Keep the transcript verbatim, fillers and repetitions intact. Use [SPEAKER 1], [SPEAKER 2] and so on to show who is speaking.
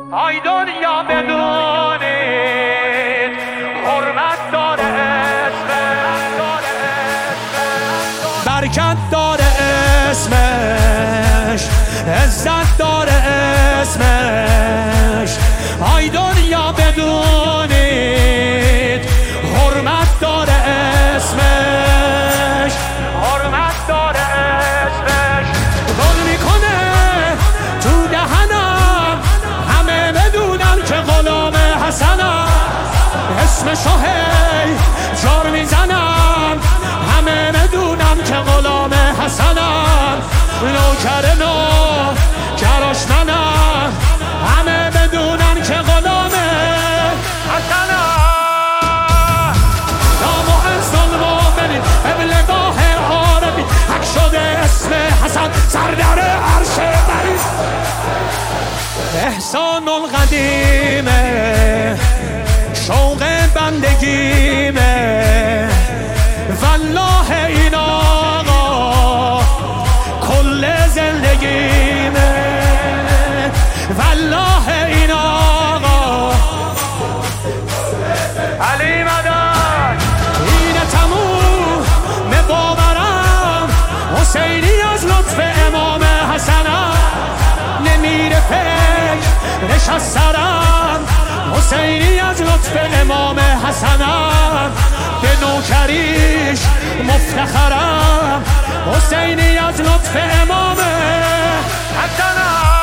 [SPEAKER 1] ای دنیا بدونید حرمت داره اسمش، برکت داره اسمش، عزت داره اسمش. ای دنیا بدونید حرمت داره اسمش، حرمت داره اسمش. گل میکنه تو دهنم، همه بدونن که غلام حسنم. اسمشو هی جار میزنم، همه بدونن که غلام حسنم. نوکر نوکراش منم، همه بدونن که غلام حسنم. نام و عز المؤمنین ابلگاه عارفی، حق شده اسم حسن سردر عرش برین. احسان القدیمه شوق بندگیمه، والله این آقا کل زندگیمه، والله این آقا علی مدد. این تموم باورم حسینی از لطف امام حسنم. نمیره فکر نشست سرم، حسینی از لطف امام حسنم. به نوکریش مفتخرم، حسینی از لطف امام حسنم.